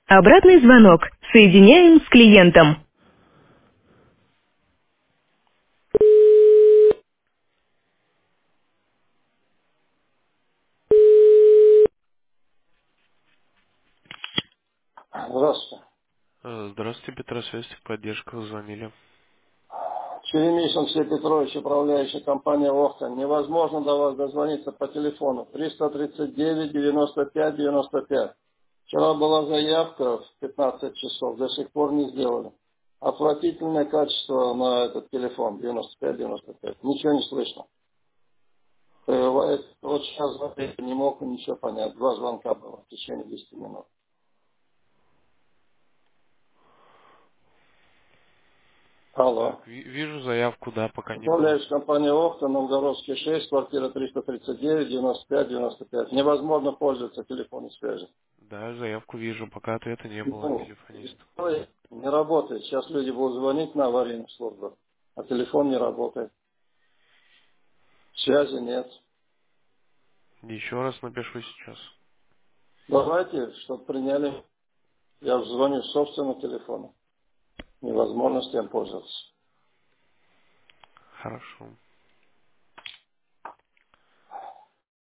Обратный звонок. Соединяем с клиентом. Здравствуйте. Здравствуйте, Петросвязь, поддержка, вы звонили. Черемисин Сергей Петрович, управляющая компания «Охта». Невозможно до вас дозвониться по телефону. 339 95 95. Вчера была заявка в 15 часов, до сих пор не сделали. Отвратительное качество на этот телефон 95-95. Ничего не слышно. Вот сейчас не мог ничего понять. Два звонка было в течение 10 минут. Алло. Так, вижу заявку, да, пока не было. Управляющая компания «Охта», Новгородский 6, квартира 339, 95, 95. Невозможно пользоваться телефонной связью. Да, заявку вижу, пока ответа не было от Ну, телефониста. не работает. Сейчас люди будут звонить на аварийную службу, а телефон не работает. Связи нет. Еще раз напишу сейчас. Давайте, чтобы приняли, я звоню с собственного телефона. Невозможно с тем пользоваться. Хорошо.